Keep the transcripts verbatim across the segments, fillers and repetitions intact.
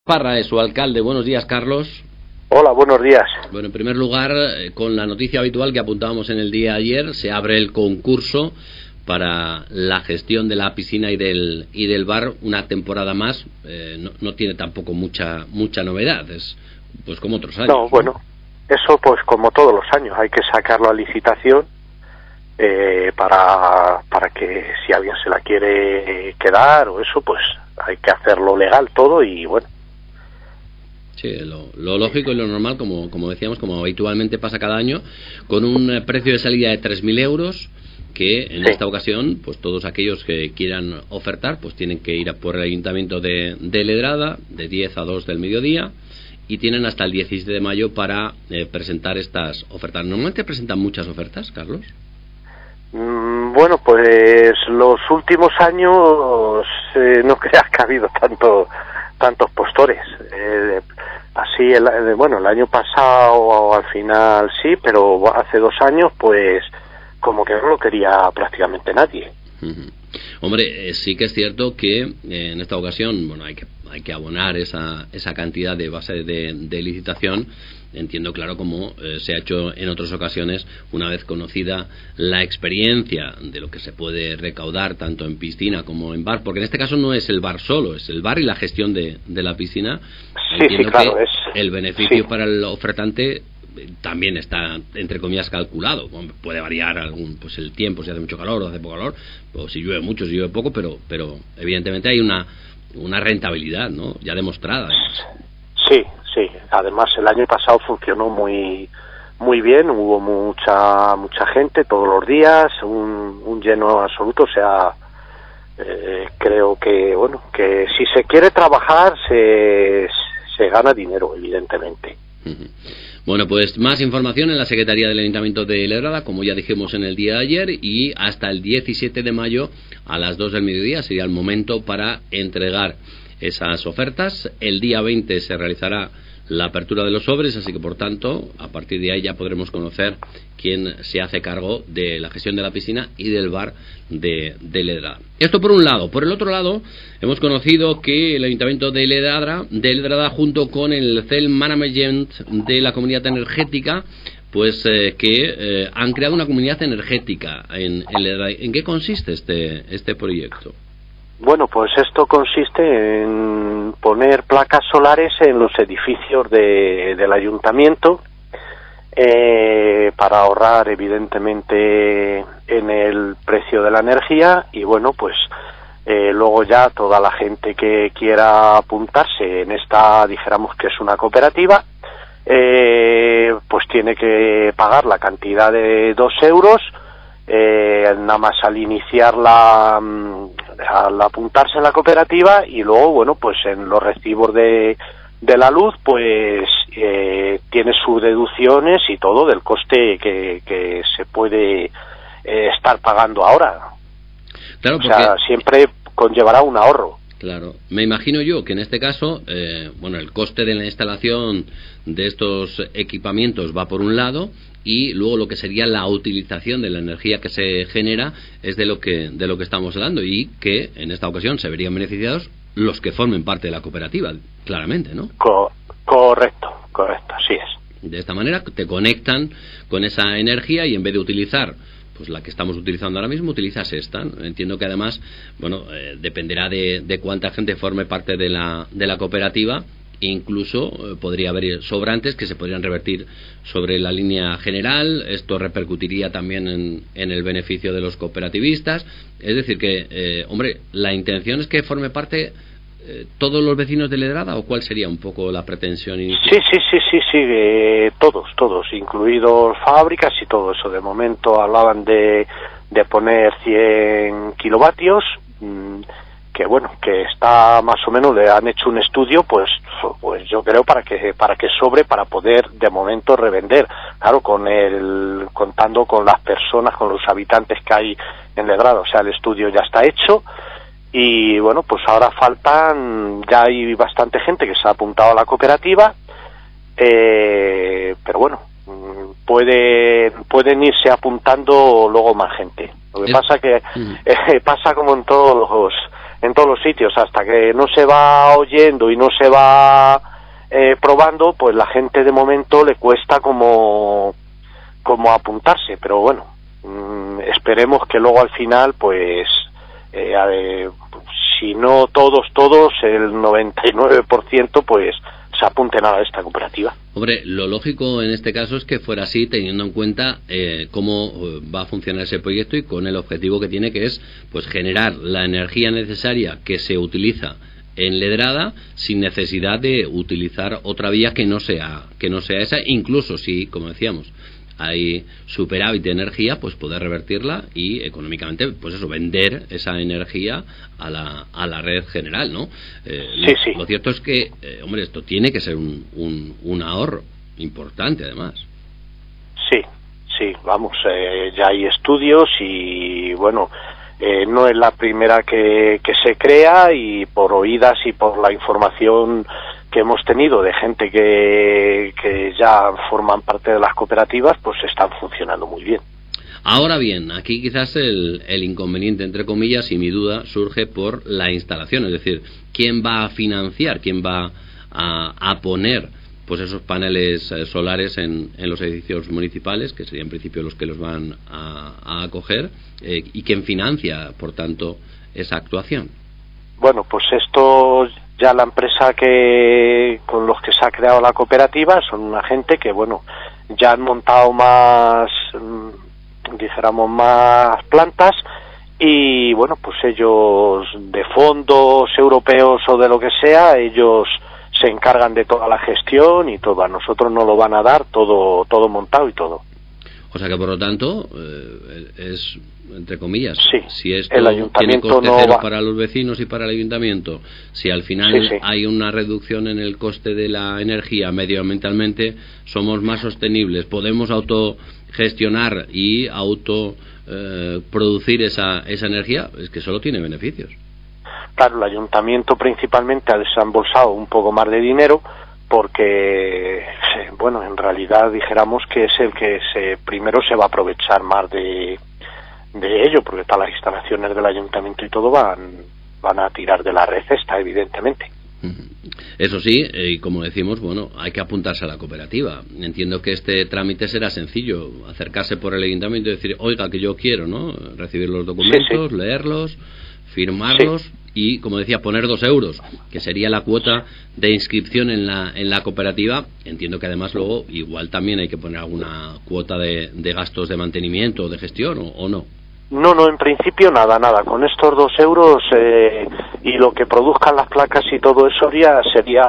Parra es su alcalde. Buenos días, Carlos. Hola, buenos días. Bueno, en primer lugar, con la noticia habitual que apuntábamos en el día de ayer, se abre el concurso para la gestión de la piscina y del y del bar una temporada más. Eh, no, no tiene tampoco mucha mucha novedad, es pues como otros años. No, ¿no? Bueno, eso pues como todos los años, hay que sacarlo a licitación eh, para para que si alguien se la quiere quedar o eso, pues hay que hacerlo legal todo y bueno. Sí, lo, lo lógico y lo normal, como, como decíamos, como habitualmente pasa cada año, con un precio de salida de tres mil euros, que en sí. esta ocasión, pues todos aquellos que quieran ofertar, pues tienen que ir a por el Ayuntamiento de, de Ledrada, de diez a dos del mediodía, y tienen hasta el diecisiete de mayo para eh, presentar estas ofertas. ¿Normalmente presentan muchas ofertas, Carlos? Mm, bueno, pues los últimos años eh, no creas que ha habido tanto tantos postores. Eh, así, el, bueno, el año pasado al final sí, pero hace dos años pues como que no lo quería prácticamente nadie. Uh-huh. Hombre, eh, sí que es cierto que eh, en esta ocasión, bueno, hay que hay que abonar esa esa cantidad de base de, de licitación. Entiendo, claro, como eh, se ha hecho en otras ocasiones, una vez conocida la experiencia de lo que se puede recaudar tanto en piscina como en bar, porque en este caso no es el bar solo, es el bar y la gestión de, de la piscina. Sí, Entiendo sí, claro, que es, el beneficio sí. para el ofertante también está, entre comillas, calculado. Puede variar algún pues el tiempo, si hace mucho calor o hace poco calor, o si llueve mucho, si llueve poco, pero pero evidentemente hay una una rentabilidad, ¿no? Ya demostrada. Además. Sí, sí. Además el año pasado funcionó muy muy bien, hubo mucha mucha gente todos los días, un, un lleno absoluto, o sea, eh, creo que bueno, que si se quiere trabajar se se gana dinero, evidentemente. Uh-huh. Bueno, pues más información en la Secretaría del Ayuntamiento de Ledrada, como ya dijimos en el día de ayer, y hasta el diecisiete de mayo a las dos del mediodía sería el momento para entregar esas ofertas. El día veinte se realizará la apertura de los sobres, así que por tanto a partir de ahí ya podremos conocer quién se hace cargo de la gestión de la piscina y del bar de, de Ledrada. Esto por un lado. Por el otro lado, hemos conocido que el Ayuntamiento de Ledrada, de Ledrada junto con el C E L Management de la Comunidad Energética, pues eh, que eh, han creado una comunidad energética en, en Ledrada. ¿En qué consiste este, este proyecto? Bueno, pues esto consiste en poner placas solares en los edificios de, del ayuntamiento eh, para ahorrar evidentemente en el precio de la energía y bueno, pues eh, luego ya toda la gente que quiera apuntarse en esta, dijéramos que es una cooperativa, eh, pues tiene que pagar la cantidad de dos euros. Eh, nada más al iniciar la al apuntarse en la cooperativa y luego bueno pues en los recibos de, de la luz pues eh, tiene sus deducciones y todo del coste que, que se puede eh, estar pagando ahora. Claro, o sea porque... siempre conllevará un ahorro. Claro, me imagino yo que en este caso, eh, bueno, el coste de la instalación de estos equipamientos va por un lado y luego lo que sería la utilización de la energía que se genera es de lo que de lo que estamos hablando y que en esta ocasión se verían beneficiados los que formen parte de la cooperativa, claramente, ¿no? Co- correcto, correcto, así es. De esta manera te conectan con esa energía y en vez de utilizar pues la que estamos utilizando ahora mismo, utilizas esta. Entiendo que además, bueno, eh, dependerá de, de cuánta gente forme parte de la, de la cooperativa. Incluso eh, podría haber sobrantes que se podrían revertir sobre la línea general. Esto repercutiría también en, en el beneficio de los cooperativistas. Es decir que, eh, hombre, la intención es que forme parte eh, todos los vecinos de Ledrada, ¿o cuál sería un poco la pretensión inicial? Sí, sí, sí, sí, sí, eh, todos, todos, incluidos fábricas y todo eso. De momento hablaban de, de poner cien kilovatios, mmm, que bueno, que está más o menos, le han hecho un estudio, pues pues yo creo para que para que sobre para poder de momento revender, claro, con el contando con las personas, con los habitantes que hay en Ledrada, o sea, el estudio ya está hecho. Y bueno, pues ahora faltan, ya hay bastante gente que se ha apuntado a la cooperativa, eh, pero bueno, puede, pueden irse apuntando luego más gente. Lo que pasa que eh, pasa como en todos los en todos los sitios, hasta que no se va oyendo y no se va eh, probando, pues la gente de momento le cuesta como, como apuntarse, pero bueno, mmm, esperemos que luego al final, pues, eh, eh, si no todos, todos, el noventa y nueve por ciento, pues, se apunten a esta cooperativa. Hombre, lo lógico en este caso es que fuera así, teniendo en cuenta eh, cómo va a funcionar ese proyecto y con el objetivo que tiene, que es pues generar la energía necesaria que se utiliza en Ledrada sin necesidad de utilizar otra vía que no sea que no sea esa, incluso si, como decíamos, hay superávit de energía, pues poder revertirla y económicamente, pues eso, vender esa energía a la a la red general, ¿no? Eh, sí, lo, sí. Lo cierto es que, eh, hombre, esto tiene que ser un, un, un ahorro importante, además. Sí, sí, vamos, eh, ya hay estudios y, bueno, eh, no es la primera que, que se crea, y por oídas y por la información que hemos tenido de gente que, que ya forman parte de las cooperativas, pues están funcionando muy bien. Ahora bien, aquí quizás el, el inconveniente, entre comillas, y mi duda surge por la instalación, es decir, ¿quién va a financiar, quién va a, a poner pues esos paneles eh, solares en, en los edificios municipales, que serían en principio los que los van a, a acoger, eh, y quién financia, por tanto, esa actuación? Bueno, pues esto ya la empresa que con los que se ha creado la cooperativa son una gente que, bueno, ya han montado más, dijéramos, más plantas, y bueno, pues ellos, de fondos europeos o de lo que sea, ellos se encargan de toda la gestión y todo. A nosotros nos lo van a dar todo todo montado y todo. O sea que, por lo tanto, eh, es, entre comillas, sí, si esto el ayuntamiento tiene coste no cero va... para los vecinos y para el ayuntamiento, si al final sí, sí. hay una reducción en el coste de la energía medioambientalmente, somos más sostenibles, podemos autogestionar y auto eh, producir esa, esa energía, es que solo tiene beneficios. Claro, el ayuntamiento principalmente ha desembolsado un poco más de dinero, porque, bueno, en realidad dijéramos que es el que se primero se va a aprovechar más de, de ello, porque todas las instalaciones del ayuntamiento y todo van van a tirar de la red esta, evidentemente. Eso sí, y eh, como decimos, bueno, hay que apuntarse a la cooperativa. Entiendo que este trámite será sencillo, acercarse por el ayuntamiento y decir, oiga, que yo quiero, ¿no? Recibir los documentos, sí, sí. leerlos, firmarlos, sí. Y, como decía, poner dos euros, que sería la cuota de inscripción en la en la cooperativa. Entiendo que además luego igual también hay que poner alguna cuota de, de gastos de mantenimiento o de gestión, ¿o, o no? No, no, en principio nada, nada. Con estos dos euros eh, y lo que produzcan las placas y todo eso ya sería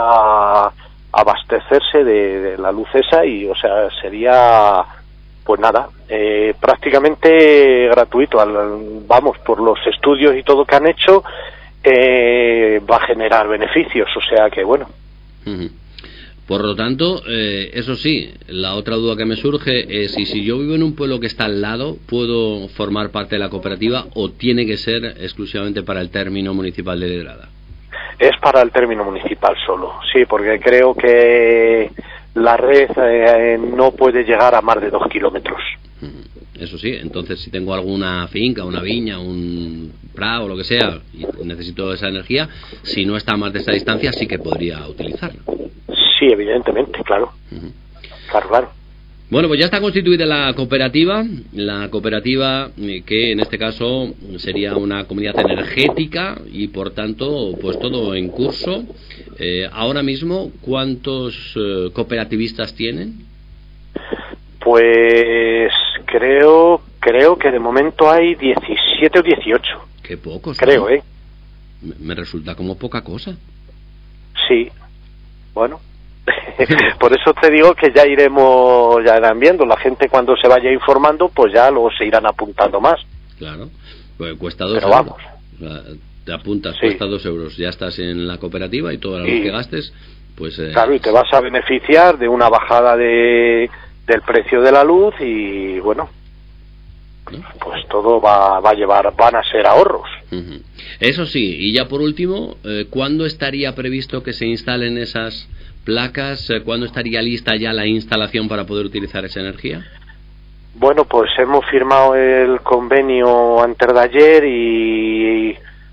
abastecerse de, de la luz esa, y, o sea, sería, pues nada, eh, prácticamente gratuito. Al, vamos, por los estudios y todo que han hecho, eh, va a generar beneficios, o sea que bueno. Uh-huh. Por lo tanto, eh, eso sí, la otra duda que me surge es si, si yo vivo en un pueblo que está al lado, ¿puedo formar parte de la cooperativa o tiene que ser exclusivamente para el término municipal de Ledrada? Es para el término municipal solo, sí, porque creo que la red eh, no puede llegar a más de dos kilómetros. Eso sí, entonces si tengo alguna finca, una viña, un prado o lo que sea, y necesito esa energía, si no está a más de esa distancia, sí que podría utilizarla. Sí, evidentemente, claro. Uh-huh. Claro, claro. Bueno, pues ya está constituida la cooperativa, la cooperativa que en este caso sería una comunidad energética y por tanto, pues todo en curso. Eh, ahora mismo, ¿cuántos eh, cooperativistas tienen? Pues creo creo que de momento hay diecisiete o dieciocho. Qué pocos. Creo, ¿no? ¿eh? Me resulta como poca cosa. Sí, bueno. Por eso te digo que ya iremos, ya irán viendo. La gente cuando se vaya informando, pues ya luego se irán apuntando más. Claro, pues cuesta dos Pero euros. Vamos. O sea, te apuntas, sí. Cuesta dos euros. Ya estás en la cooperativa y toda la luz que gastes, pues... Eh, claro, y te vas a beneficiar de una bajada de del precio de la luz y, bueno, ¿no? Pues todo va, va a llevar, van a ser ahorros. Uh-huh. Eso sí, y ya por último, eh, ¿cuándo estaría previsto que se instalen esas placas? ¿Cuándo estaría lista ya la instalación para poder utilizar esa energía? Bueno, pues hemos firmado el convenio antes de ayer y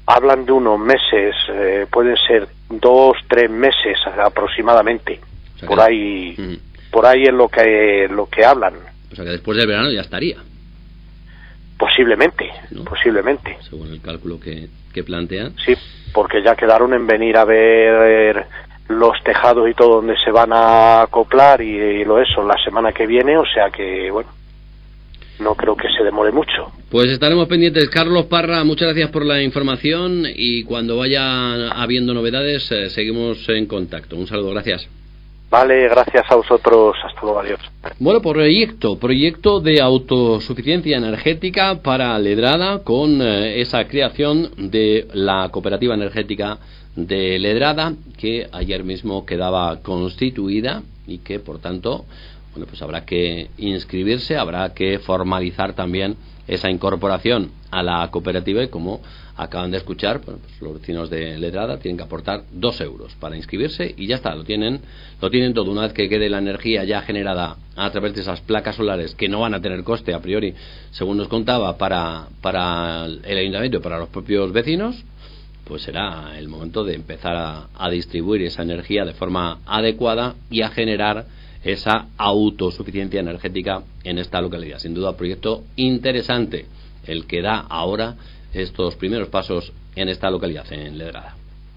hablan de unos meses, eh, pueden ser dos, tres meses aproximadamente. O sea, por ahí, uh-huh. por ahí es lo que lo que hablan. O sea que después del verano ya estaría. Posiblemente, ¿no? Posiblemente. Según el cálculo que, que plantean. Sí, porque ya quedaron en venir a ver los tejados y todo donde se van a acoplar y, y lo eso la semana que viene, o sea que, bueno, no creo que se demore mucho. Pues estaremos pendientes. Carlos Parra, muchas gracias por la información y cuando vaya habiendo novedades eh, seguimos en contacto. Un saludo, gracias. Vale, gracias a vosotros. Hasta luego, adiós. Bueno, proyecto, proyecto de autosuficiencia energética para Ledrada con eh, esa creación de la cooperativa energética de Ledrada que ayer mismo quedaba constituida y que, por tanto, bueno, pues habrá que inscribirse, habrá que formalizar también esa incorporación a la cooperativa y como acaban de escuchar, bueno, pues los vecinos de Ledrada tienen que aportar dos euros para inscribirse y ya está, lo tienen lo tienen todo. Una vez que quede la energía ya generada a través de esas placas solares que no van a tener coste a priori, según nos contaba, para, para el ayuntamiento y para los propios vecinos, pues será el momento de empezar a, a distribuir esa energía de forma adecuada y a generar esa autosuficiencia energética en esta localidad. Sin duda, proyecto interesante el que da ahora estos primeros pasos en esta localidad, en Ledrada.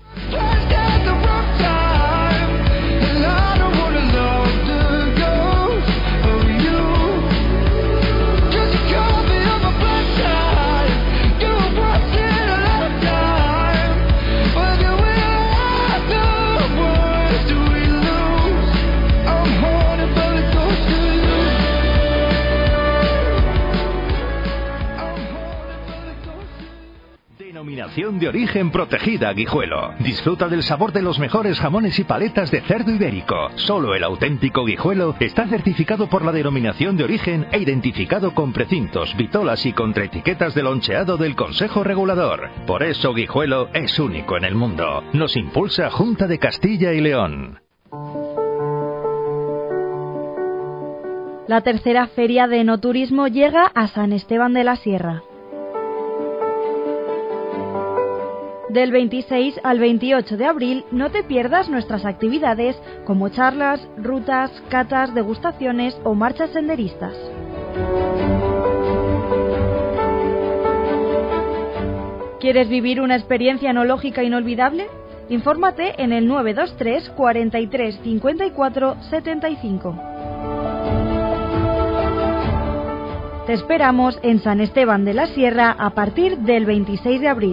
Denominación de origen protegida Guijuelo. Disfruta del sabor de los mejores jamones y paletas de cerdo ibérico. Solo el auténtico Guijuelo está certificado por la denominación de origen e identificado con precintos, vitolas y contraetiquetas de loncheado del Consejo Regulador. Por eso Guijuelo es único en el mundo. Nos impulsa Junta de Castilla y León. La tercera feria de enoturismo llega a San Esteban de la Sierra. Del veintiséis al veintiocho de abril no te pierdas nuestras actividades como charlas, rutas, catas, degustaciones o marchas senderistas. ¿Quieres vivir una experiencia enológica inolvidable? Infórmate en el nueve dos tres, cuarenta y tres, cincuenta y cuatro, setenta y cinco. Te esperamos en San Esteban de la Sierra a partir del veintiséis de abril.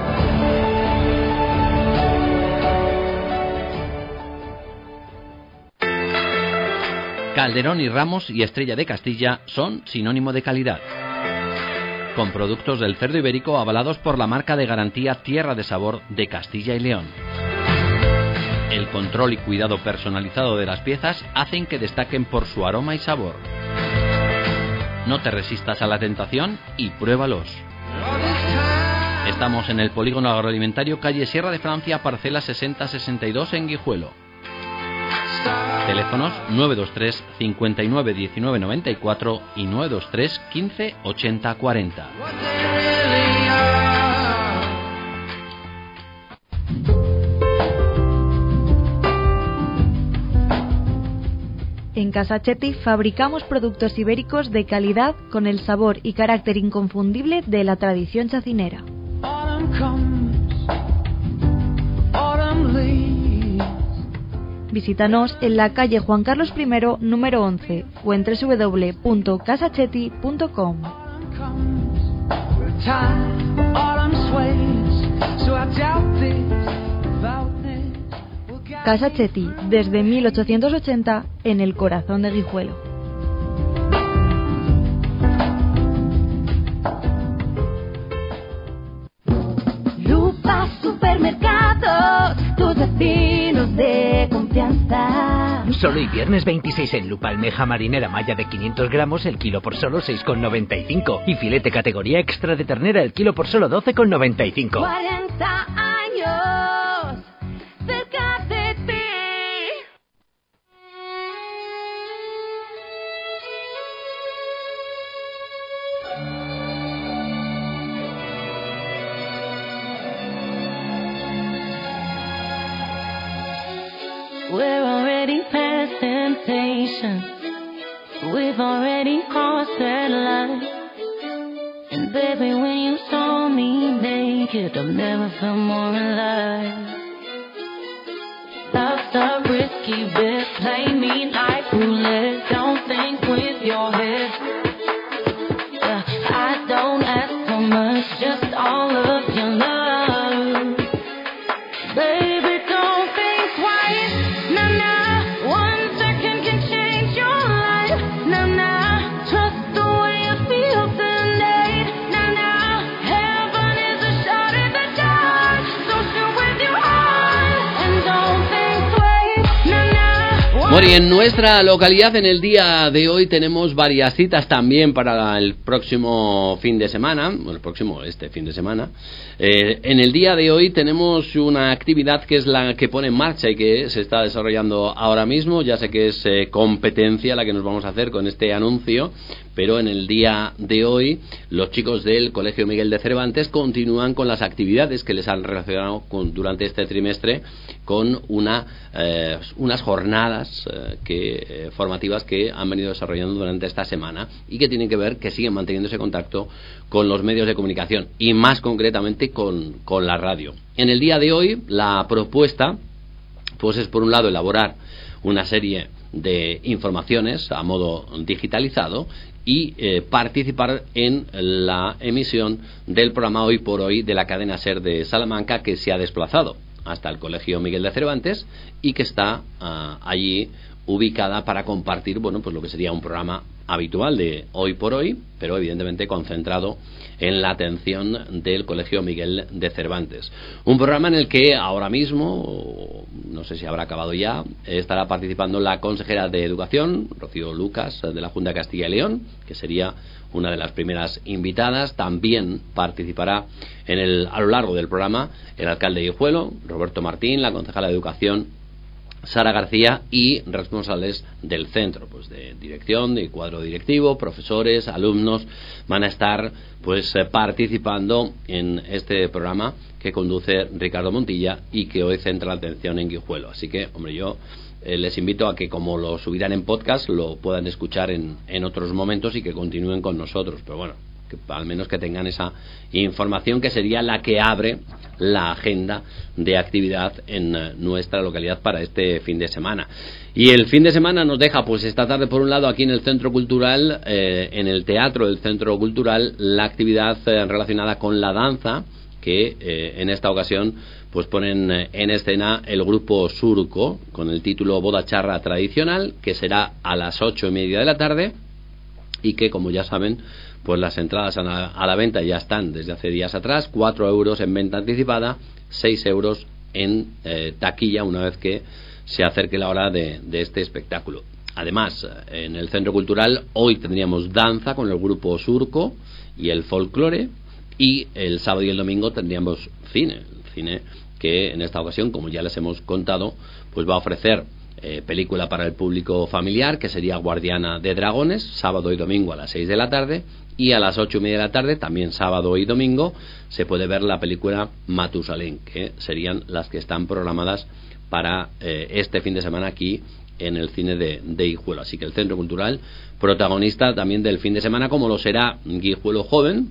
Calderón y Ramos y Estrella de Castilla son sinónimo de calidad. Con productos del cerdo ibérico avalados por la marca de garantía Tierra de Sabor de Castilla y León. El control y cuidado personalizado de las piezas hacen que destaquen por su aroma y sabor. No te resistas a la tentación y pruébalos. Estamos en el Polígono Agroalimentario, calle Sierra de Francia, parcela sesenta sesenta y dos en Guijuelo. Teléfonos nueve dos tres, cincuenta y nueve, diecinueve, noventa y cuatro y nueve dos tres, quince, ochenta, cuarenta. En Casachetti fabricamos productos ibéricos de calidad con el sabor y carácter inconfundible de la tradición chacinera. Visítanos en la calle Juan Carlos I, número once, o en doble u doble u doble u punto casachetti punto com. Casachetti, desde mil ochocientos ochenta, en el corazón de Guijuelo. Lupa Supermercados, tus vecinos de confianza. Solo y viernes veintiséis en Lupa almeja marinera malla de quinientos gramos el kilo por solo seis con noventa y cinco y filete categoría extra de ternera el kilo por solo doce con noventa y cinco. cuarenta años cerca de ti. already past temptation. We've already crossed that line. And baby, when you saw me naked, I've never felt more alive. Love's a risky bet, play me like roulette. Don't think with your head. Yeah, I don't ask for much, just all of your love. Baby, don't think twice. Nah, nah, one second can change your life. Nah, nah, trust the way you feel tonight. Nah, nah, heaven is a shot in the dark. So shoot with your heart and don't think twice. Nah, nah. Bueno, y en nuestra localidad en el día de hoy tenemos varias citas también para el próximo fin de semana, bueno, el próximo, este fin de semana. Eh, en el día de hoy tenemos una actividad que es la que pone en marcha y que se está desarrollando ahora mismo. Ya sé que es eh, competencia la que nos vamos a hacer con este anuncio, pero en el día de hoy los chicos del Colegio Miguel de Cervantes continúan con las actividades que les han relacionado con, durante este trimestre con una, eh, unas jornadas eh, que, eh, formativas que han venido desarrollando durante esta semana y que tienen que ver, que siguen manteniendo ese contacto con los medios de comunicación y más concretamente con, con la radio. En el día de hoy la propuesta pues es, por un lado, elaborar una serie de informaciones a modo digitalizado y eh, participar en la emisión del programa Hoy por Hoy de la cadena SER de Salamanca, que se ha desplazado hasta el Colegio Miguel de Cervantes y que está uh, allí ubicada para compartir, bueno, pues lo que sería un programa habitual de Hoy por Hoy, pero evidentemente concentrado en la atención del Colegio Miguel de Cervantes. Un programa en el que ahora mismo, no sé si habrá acabado ya, estará participando la consejera de Educación, Rocío Lucas, de la Junta de Castilla y León, que sería una de las primeras invitadas. También participará en el, a lo largo del programa el alcalde de Guijuelo, Roberto Martín, la concejala de Educación, Sara García, y responsables del centro, pues de dirección, de cuadro directivo, profesores, alumnos, van a estar pues participando en este programa que conduce Ricardo Montilla y que hoy centra la atención en Guijuelo. Así que, hombre, yo eh, les invito a que, como lo subirán en podcast, lo puedan escuchar en, en otros momentos y que continúen con nosotros. Pero bueno, que al menos que tengan esa información, que sería la que abre la agenda de actividad en nuestra localidad para este fin de semana. Y el fin de semana nos deja, pues esta tarde, por un lado, aquí en el Centro Cultural, eh, en el Teatro del Centro Cultural, la actividad eh, relacionada con la danza, que eh, en esta ocasión pues ponen eh, en escena el grupo Surco, con el título Boda Charra Tradicional, que será a las ocho y media de la tarde, y que, como ya saben, pues las entradas a la, a la venta ya están desde hace días atrás. Cuatro euros en venta anticipada, seis euros en eh, taquilla una vez que se acerque la hora de, de este espectáculo. Además, en el Centro Cultural hoy tendríamos danza con el grupo Surco y el folclore, y el sábado y el domingo tendríamos cine, cine que en esta ocasión, como ya les hemos contado, pues va a ofrecer Eh, película para el público familiar, que sería Guardiana de Dragones, sábado y domingo a las seis de la tarde, y a las ocho y media de la tarde, también sábado y domingo, se puede ver la película Matusalén, que serían las que están programadas para eh, este fin de semana aquí en el cine de, de Guijuelo. Así que el Centro Cultural, protagonista también del fin de semana, como lo será Guijuelo Joven,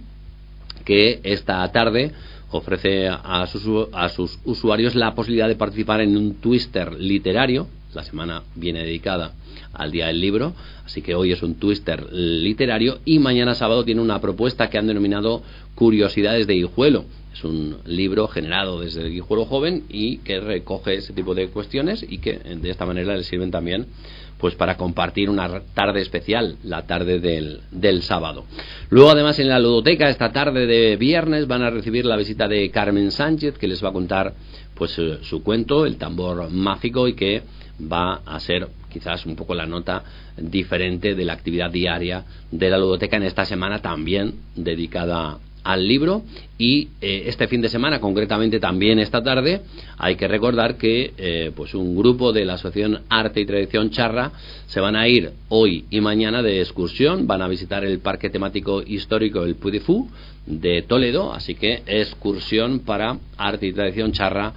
que esta tarde ofrece a sus, a sus usuarios la posibilidad de participar en un twister literario. La semana viene dedicada al Día del Libro, así que hoy es un twister literario, y mañana sábado tiene una propuesta que han denominado Curiosidades de Guijuelo. Es un libro generado desde el Guijuelo Joven y que recoge ese tipo de cuestiones y que de esta manera les sirven también pues para compartir una tarde especial, la tarde del, del sábado. Luego, además, en la ludoteca, esta tarde de viernes, van a recibir la visita de Carmen Sánchez, que les va a contar pues su cuento, El tambor mágico, y que va a ser quizás un poco la nota diferente de la actividad diaria de la ludoteca en esta semana, también dedicada al libro. Y eh, este fin de semana, concretamente también esta tarde, hay que recordar que eh, pues un grupo de la Asociación Arte y Tradición Charra se van a ir hoy y mañana de excursión, van a visitar el Parque Temático Histórico El Puy de Fou de Toledo, así que excursión para Arte y Tradición Charra,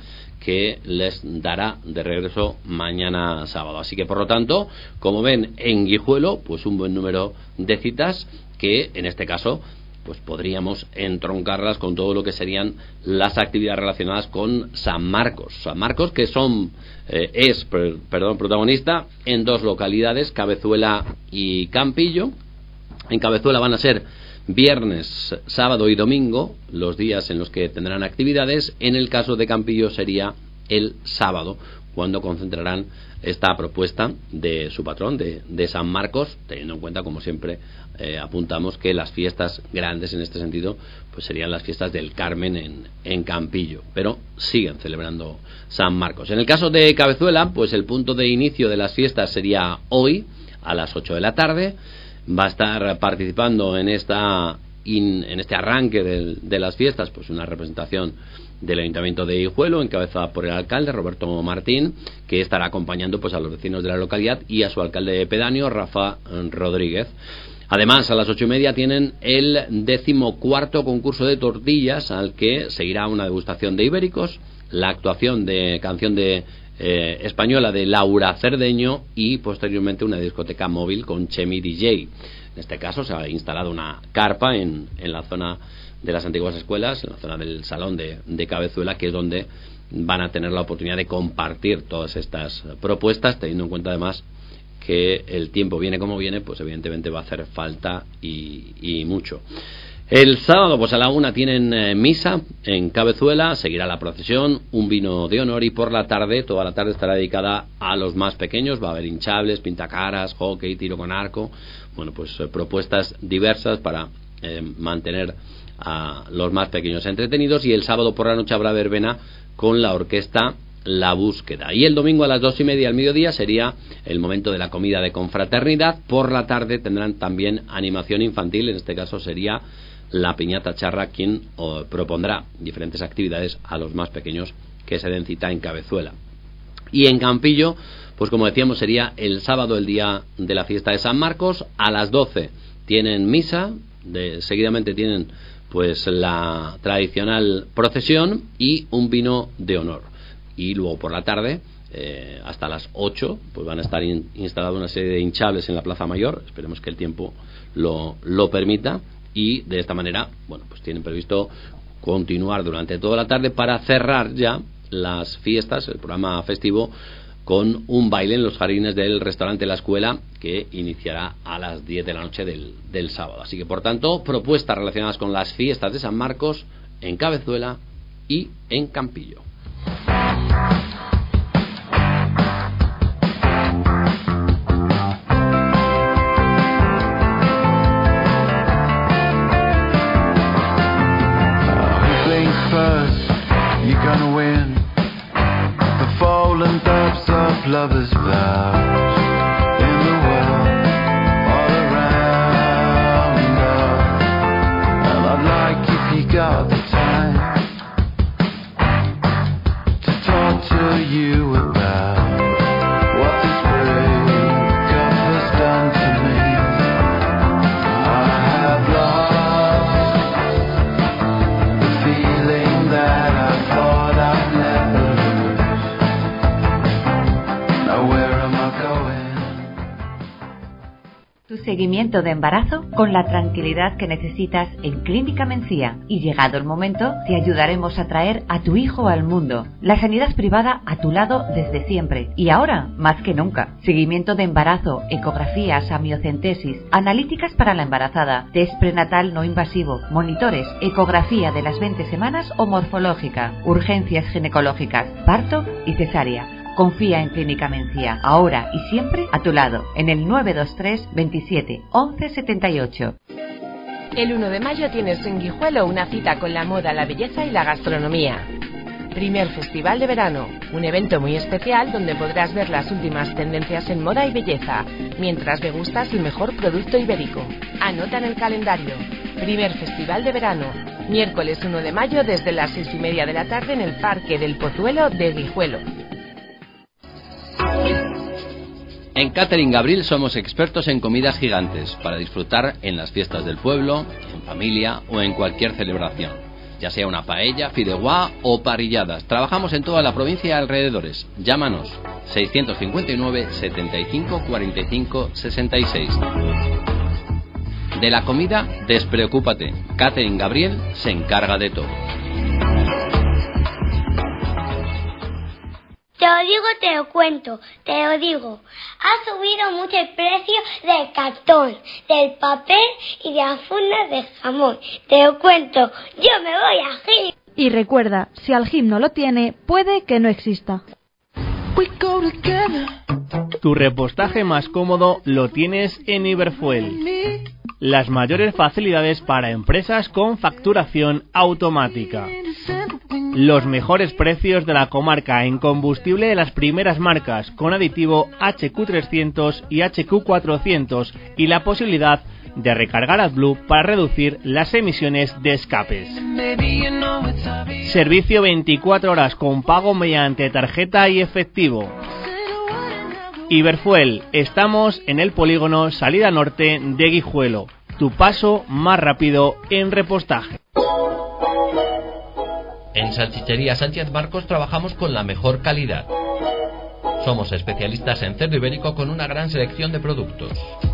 que les dará de regreso mañana sábado. Así que, por lo tanto, como ven, en Guijuelo, pues un buen número de citas que, en este caso, pues podríamos entroncarlas con todo lo que serían las actividades relacionadas con San Marcos. San Marcos, que son eh, es per, perdón, protagonista en dos localidades, Cabezuela y Campillo. En Cabezuela van a ser viernes, sábado y domingo los días en los que tendrán actividades. En el caso de Campillo sería el sábado, cuando concentrarán esta propuesta de su patrón, de, de San Marcos, teniendo en cuenta, como siempre eh, apuntamos, que las fiestas grandes en este sentido pues serían las fiestas del Carmen en, en Campillo, pero siguen celebrando San Marcos. En el caso de Cabezuela, pues el punto de inicio de las fiestas sería hoy a las ocho de la tarde. Va a estar participando en esta in, en este arranque de, de las fiestas pues una representación del Ayuntamiento de Guijuelo, encabezada por el alcalde Roberto Martín, que estará acompañando pues a los vecinos de la localidad y a su alcalde pedáneo, Rafa Rodríguez. Además, a las ocho y media tienen el decimocuarto concurso de tortillas, al que seguirá una degustación de ibéricos, la actuación de canción de eh, española de Laura Cerdeño y posteriormente una discoteca móvil con Chemi D J. En este caso se ha instalado una carpa en, en la zona de las antiguas escuelas, en la zona del salón de, de Cabezuela, que es donde van a tener la oportunidad de compartir todas estas propuestas, teniendo en cuenta además que el tiempo viene como viene, pues evidentemente va a hacer falta y, y mucho. El sábado pues a la una tienen eh, misa en Cabezuela, seguirá la procesión, un vino de honor, y por la tarde, toda la tarde estará dedicada a los más pequeños. Va a haber hinchables, pintacaras, hockey, tiro con arco, bueno pues eh, propuestas diversas para eh, mantener a los más pequeños entretenidos. Y el sábado por la noche habrá verbena con la orquesta La Búsqueda, y el domingo a las dos y media al mediodía sería el momento de la comida de confraternidad. Por la tarde tendrán también animación infantil, en este caso sería la Piñata Charra quien o, propondrá diferentes actividades a los más pequeños que se den cita en Cabezuela. Y en Campillo, pues como decíamos, sería el sábado el día de la fiesta de San Marcos. A las doce tienen misa, de, seguidamente tienen pues la tradicional procesión y un vino de honor. Y luego por la tarde, eh, hasta las ocho, pues van a estar in, instaladas una serie de hinchables en la Plaza Mayor. Esperemos que el tiempo lo, lo permita, y de esta manera, bueno, pues tienen previsto continuar durante toda la tarde para cerrar ya las fiestas, el programa festivo, con un baile en los jardines del restaurante La Escuela, que iniciará a las diez de la noche del, del sábado. Así que, por tanto, propuestas relacionadas con las fiestas de San Marcos en Cabezuela y en Campillo. Lovers' vows in the world all around us, and I'd like if you got the time to talk to you about what this breakup has done to me. I have lost the feeling that I thought I'd never. Tu seguimiento de embarazo con la tranquilidad que necesitas en Clínica Mencía, y llegado el momento te ayudaremos a traer a tu hijo al mundo. La sanidad privada a tu lado desde siempre y ahora más que nunca. Seguimiento de embarazo, ecografías, amniocentesis, analíticas para la embarazada, test prenatal no invasivo, monitores, ecografía de las veinte semanas o morfológica, urgencias ginecológicas, parto y cesárea. Confía en Clínica Mencía, ahora y siempre a tu lado, en el nueve dos tres veintisiete once setenta y ocho. El uno de mayo tienes en Guijuelo una cita con la moda, la belleza y la gastronomía. Primer Festival de Verano, un evento muy especial donde podrás ver las últimas tendencias en moda y belleza, mientras degustas el mejor producto ibérico. Anota en el calendario. Primer Festival de Verano, miércoles uno de mayo desde las seis y media de la tarde en el Parque del Pozuelo de Guijuelo. En Catering Gabriel somos expertos en comidas gigantes para disfrutar en las fiestas del pueblo, en familia o en cualquier celebración. ya sea una paella, fideuá o parrilladas. Trabajamos en toda la provincia y alrededores. Llámanos seiscientos cincuenta y nueve, setenta y cinco, cuarenta y cinco, sesenta y seis. De la comida, despreocúpate. Catherine Gabriel se encarga de todo. Te lo digo, te lo cuento, te lo digo. Ha subido mucho el precio del cartón, del papel y de las fundas de jamón. Te lo cuento, yo me voy a Gim. Y recuerda, si Algim no lo tiene, puede que no exista. Tu repostaje más cómodo lo tienes en Iberfuel. Las mayores facilidades para empresas con facturación automática. Los mejores precios de la comarca en combustible de las primeras marcas con aditivo H Q trescientos y H Q cuatrocientos y la posibilidad de recargar AdBlue para reducir las emisiones de escapes. Servicio veinticuatro horas con pago mediante tarjeta y efectivo. Iberfuel, estamos en el polígono Salida Norte de Guijuelo. Tu paso más rápido en repostaje. En Salchichería Sánchez Marcos trabajamos con la mejor calidad. Somos especialistas en cerdo ibérico con una gran selección de productos.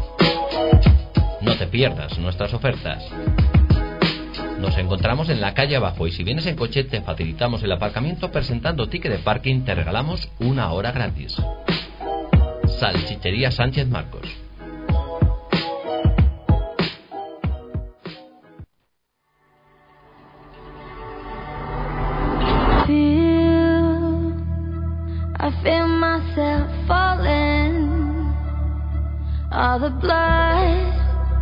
No te pierdas nuestras ofertas. Nos encontramos en la calle abajo y si vienes en coche te facilitamos el aparcamiento presentando ticket de parking, te regalamos una hora gratis. Salchichería Sánchez Marcos. I feel myself falling. All the blood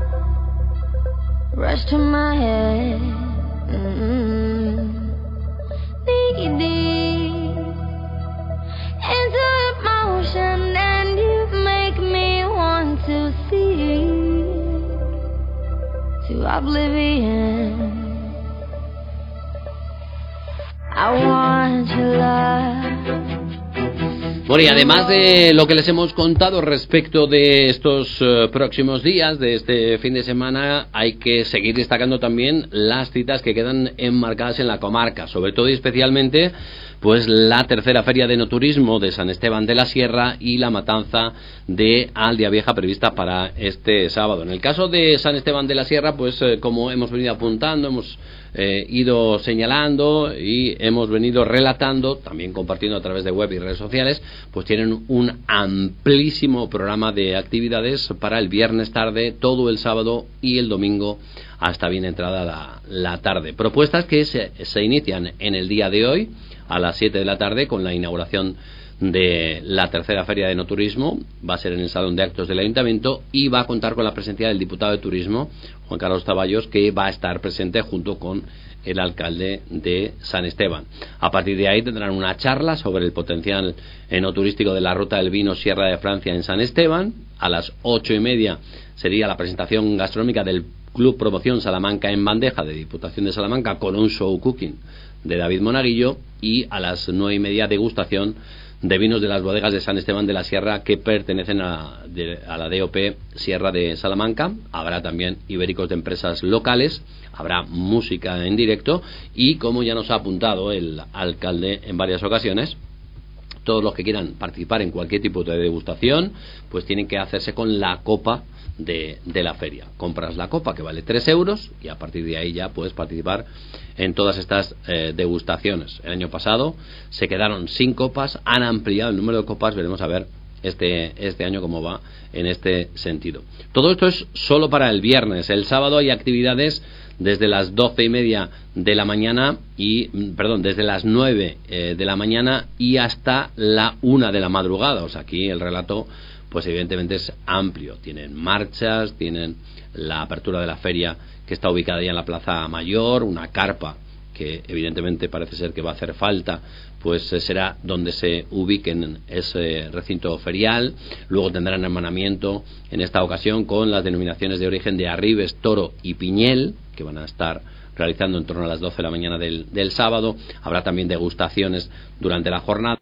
rush to my head. Mm-hmm. Knee deep into emotion, and you make me want to see to oblivion. I want your love. Bueno, y además de lo que les hemos contado respecto de estos uh, próximos días, de este fin de semana, hay que seguir destacando también las citas que quedan enmarcadas en la comarca, sobre todo y especialmente pues la tercera feria de enoturismo de San Esteban de la Sierra y la matanza de Aldea Vieja prevista para este sábado. En el caso de San Esteban de la Sierra, pues eh, como hemos venido apuntando, hemos eh, ido señalando y hemos venido relatando, también compartiendo a través de web y redes sociales, pues tienen un amplísimo programa de actividades para el viernes tarde, todo el sábado y el domingo hasta bien entrada la, la tarde. Propuestas que se, se inician en el día de hoy a las siete de la tarde con la inauguración de la tercera feria de enoturismo. Va a ser en el salón de actos del ayuntamiento y va a contar con la presencia del diputado de turismo Juan Carlos Zaballos, que va a estar presente junto con el alcalde de San Esteban. A partir de ahí tendrán una charla sobre el potencial enoturístico de la ruta del vino Sierra de Francia en San Esteban. A las ocho y media sería la presentación gastronómica del Club Promoción Salamanca en Bandeja de Diputación de Salamanca con un show cooking de David Monaguillo, y a las nueve y media degustación de vinos de las bodegas de San Esteban de la Sierra que pertenecen a, de, a la D O P Sierra de Salamanca. Habrá también ibéricos de empresas locales, habrá música en directo y, como ya nos ha apuntado el alcalde en varias ocasiones, todos los que quieran participar en cualquier tipo de degustación pues tienen que hacerse con la copa de, de la feria. Compras la copa, que vale tres euros, y a partir de ahí ya puedes participar en todas estas eh, degustaciones. El año pasado se quedaron sin copas, han ampliado el número de copas, veremos a ver este, este año cómo va en este sentido. Todo esto es solo para el viernes. El sábado hay actividades desde las doce y media de la mañana y, perdón, desde las nueve eh, de la mañana y hasta la una de la madrugada. O sea, aquí el relato pues evidentemente es amplio. Tienen marchas, tienen la apertura de la feria que está ubicada ya en la Plaza Mayor, una carpa que evidentemente parece ser que va a hacer falta, pues será donde se ubiquen ese recinto ferial. Luego tendrán hermanamiento en esta ocasión con las denominaciones de origen de Arribes, Toro y Piñel, que van a estar realizando en torno a las doce de la mañana del, del sábado. Habrá también degustaciones durante la jornada.